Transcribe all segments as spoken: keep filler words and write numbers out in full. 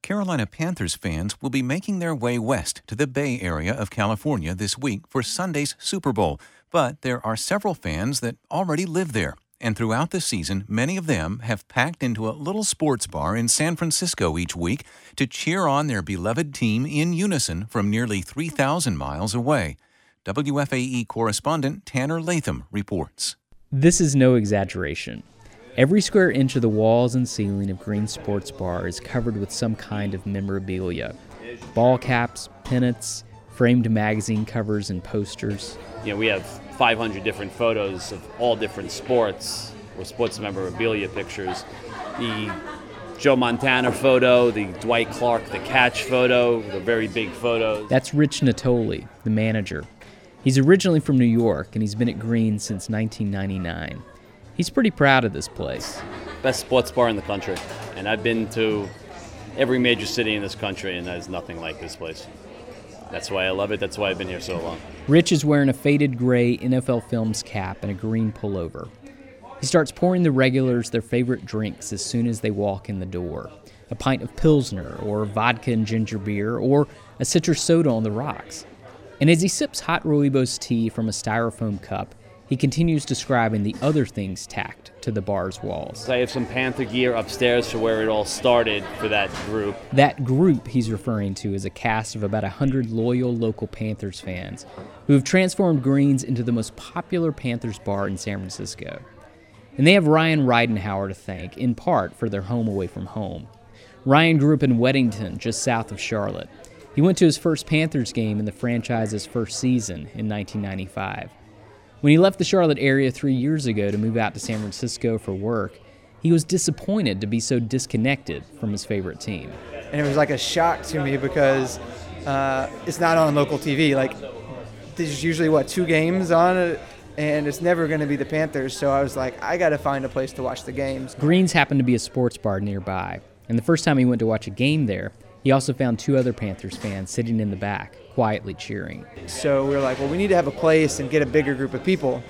Carolina Panthers fans will be making their way west to the Bay Area of California this week for Sunday's Super Bowl. But there are several fans that already live there. And throughout the season, many of them have packed into a little sports bar in San Francisco each week to cheer on their beloved team in unison from nearly three thousand miles away. W F A E correspondent Tanner Latham reports. This is no exaggeration. Every square inch of the walls and ceiling of Green Sports Bar is covered with some kind of memorabilia. Ball caps, pennants, framed magazine covers, and posters. You know, we have five hundred different photos of all different sports, or sports memorabilia pictures. The Joe Montana photo, the Dwight Clark, the catch photo, the very big photos. That's Rich Natoli, the manager. He's originally from New York, and he's been at Green since nineteen ninety-nine. He's pretty proud of this place. Best sports bar in the country. And I've been to every major city in this country, and there's nothing like this place. That's why I love it. That's why I've been here so long. Rich is wearing a faded gray N F L Films cap and a green pullover. He starts pouring the regulars their favorite drinks as soon as they walk in the door. A pint of Pilsner, or vodka and ginger beer, or a citrus soda on the rocks. And as he sips hot rooibos tea from a styrofoam cup, he continues describing the other things tacked to the bar's walls. I have some Panther gear upstairs for where it all started for that group. That group he's referring to is a cast of about one hundred loyal local Panthers fans who have transformed Green's into the most popular Panthers bar in San Francisco. And they have Ryan Reidenhauer to thank, in part for their home away from home. Ryan grew up in Weddington, just south of Charlotte. He went to his first Panthers game in the franchise's first season in nineteen ninety-five. When he left the Charlotte area three years ago to move out to San Francisco for work, he was disappointed to be so disconnected from his favorite team. And it was like a shock to me because uh, it's not on local T V. Like, there's usually, what, two games on it, and it's never going to be the Panthers. So I was like, I got to find a place to watch the games. Green's happened to be a sports bar nearby, and the first time he went to watch a game there, he also found two other Panthers fans sitting in the back, quietly cheering. So we were like, well, we need to have a place and get a bigger group of people.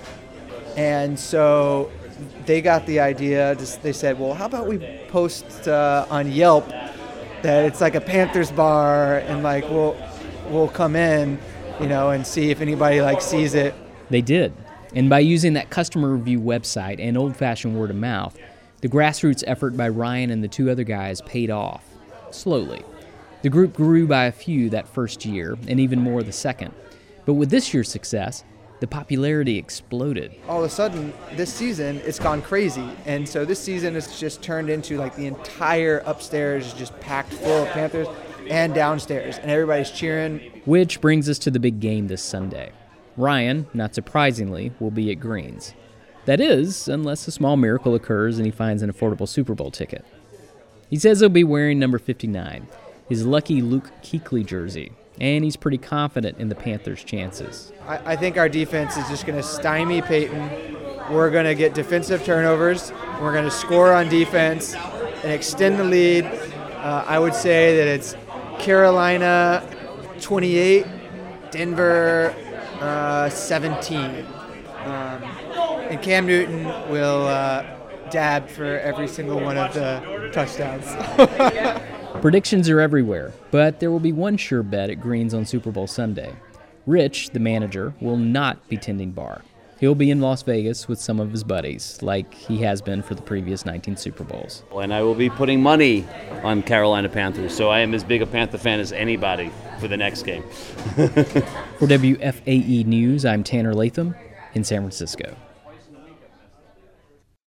And so they got the idea. They said, well, how about we post uh, on Yelp that it's like a Panthers bar, and like we'll we'll come in, you know, and see if anybody like sees it. They did. And by using that customer review website and old-fashioned word of mouth, the grassroots effort by Ryan and the two other guys paid off, slowly. The group grew by a few that first year, and even more the second. But with this year's success, the popularity exploded. All of a sudden, this season, it's gone crazy. And so this season has just turned into like the entire upstairs is just packed full of Panthers, and downstairs, and everybody's cheering. Which brings us to the big game this Sunday. Ryan, not surprisingly, will be at Green's. That is, unless a small miracle occurs and he finds an affordable Super Bowl ticket. He says he'll be wearing number fifty-nine. His lucky Luke Kuechly jersey, and he's pretty confident in the Panthers' chances. I, I think our defense is just going to stymie Peyton. We're going to get defensive turnovers. We're going to score on defense and extend the lead. Uh, I would say that it's Carolina twenty-eight, Denver uh, seventeen. Um, and Cam Newton will uh, dab for every single one of the touchdowns. Predictions are everywhere, but there will be one sure bet at Green's on Super Bowl Sunday. Rich, the manager, will not be tending bar. He'll be in Las Vegas with some of his buddies, like he has been for the previous nineteen Super Bowls. And I will be putting money on Carolina Panthers, so I am as big a Panther fan as anybody for the next game. For W F A E News, I'm Tanner Latham in San Francisco.